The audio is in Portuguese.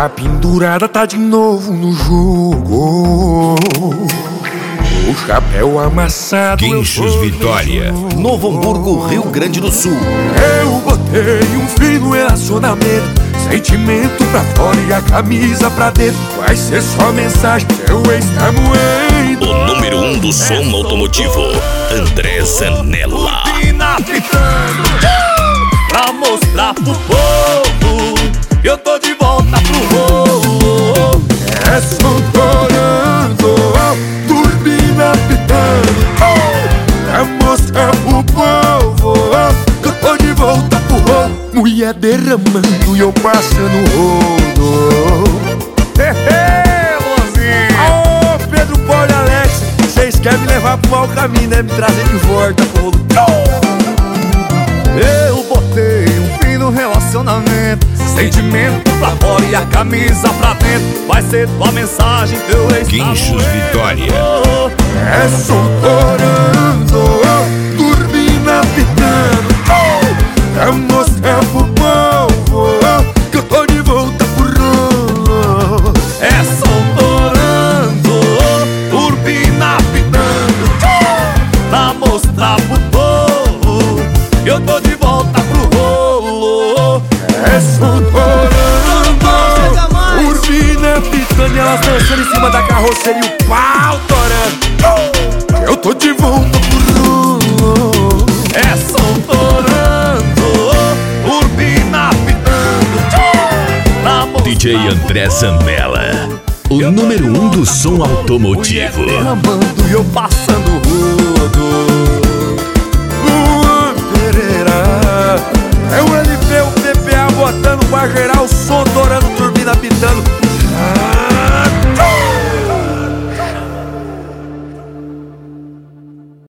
A pendurada tá de novo no jogo. O chapéu amassado. Guinchos Vitória, Novo Hamburgo, Rio Grande do Sul. Eu botei um fim no relacionamento, sentimento pra fora e a camisa pra dentro. Vai ser só mensagem, seu ex tá moendo. o número 1 do som automotivo, André Zanella. Pra mostrar pro povo que eu tô de volta pro rolo. É som torando, turbina pitando, pra mostrar pro povo que eu tô de volta pro rolo. Mulher derramando e eu passando rodo. Aô, Pedro, Paulo e Alex, vocês querem me levar pro mau caminho, né? Me trazer de volta pro rolo. Eu botei um fim no relacionamento, sentimento pra fora e a camisa pra dentro. Vai ser tua mensagem, teu ex tá Guinchos Vitória, É som torando, turbina pitando, pra mostrar pro povo que eu tô de volta pro rolo. É som torando, turbina pitando, pra mostrar pro povo que eu tô de volta pro rolo. É som torando, turbina pitando e elas dançando em cima da carroceria, o pau torando. Eu tô de volta pro rolo. É som torando, turbina pitando, pra mostrar DJ André Zanella, o número 1 do som automotivo. derramando e eu passando rodo. Luan Pereira, é o LP, o PPA botando pra gerar o som